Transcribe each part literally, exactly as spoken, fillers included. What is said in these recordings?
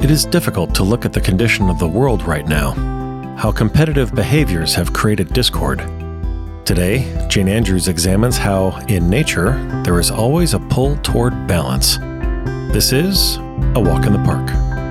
It is difficult to look at the condition of the world right now, how competitive behaviors have created discord. Today, Jane Andrews examines how, in nature, there is always a pull toward balance. This is A Walk in the Park.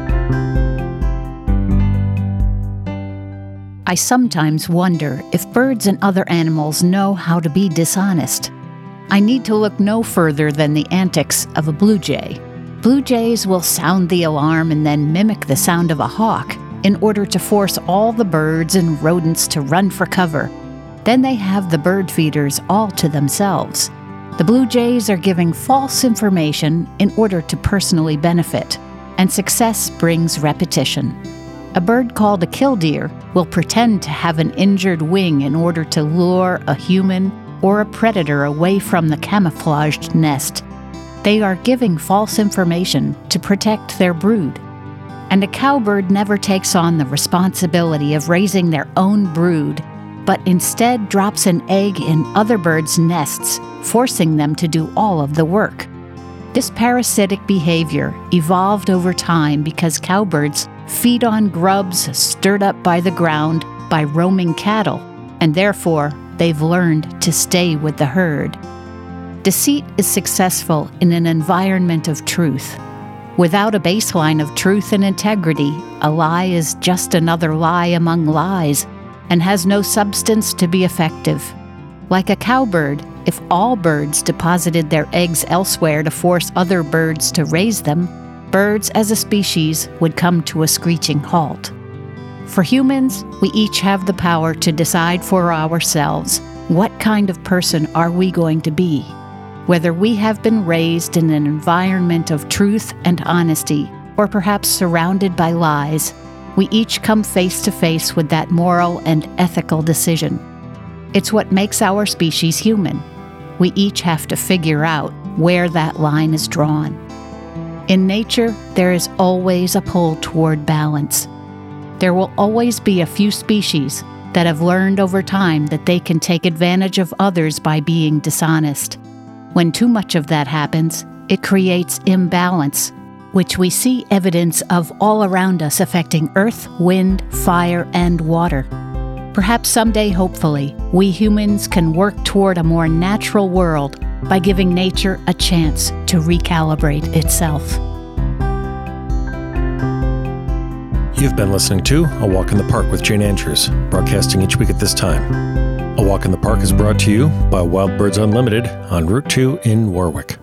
I sometimes wonder if birds and other animals know how to be dishonest. I need to look no further than the antics of a blue jay. Blue jays will sound the alarm and then mimic the sound of a hawk in order to force all the birds and rodents to run for cover. Then they have the bird feeders all to themselves. The blue jays are giving false information in order to personally benefit, and success brings repetition. A bird called a killdeer will pretend to have an injured wing in order to lure a human or a predator away from the camouflaged nest. They are giving false information to protect their brood. And a cowbird never takes on the responsibility of raising their own brood, but instead drops an egg in other birds' nests, forcing them to do all of the work. This parasitic behavior evolved over time because cowbirds feed on grubs stirred up by the ground by roaming cattle, and therefore they've learned to stay with the herd. Deceit is successful in an environment of truth. Without a baseline of truth and integrity, a lie is just another lie among lies and has no substance to be effective. Like a cowbird, if all birds deposited their eggs elsewhere to force other birds to raise them, birds as a species would come to a screeching halt. For humans, we each have the power to decide for ourselves what kind of person are we going to be. Whether we have been raised in an environment of truth and honesty, or perhaps surrounded by lies, we each come face to face with that moral and ethical decision. It's what makes our species human. We each have to figure out where that line is drawn. In nature, there is always a pull toward balance. There will always be a few species that have learned over time that they can take advantage of others by being dishonest. When too much of that happens, it creates imbalance, which we see evidence of all around us affecting earth, wind, fire, and water. Perhaps someday, hopefully, we humans can work toward a more natural world by giving nature a chance to recalibrate itself. You've been listening to A Walk in the Park with Jane Andrews, broadcasting each week at this time. A Walk in the Park is brought to you by Wild Birds Unlimited on Route two in Warwick.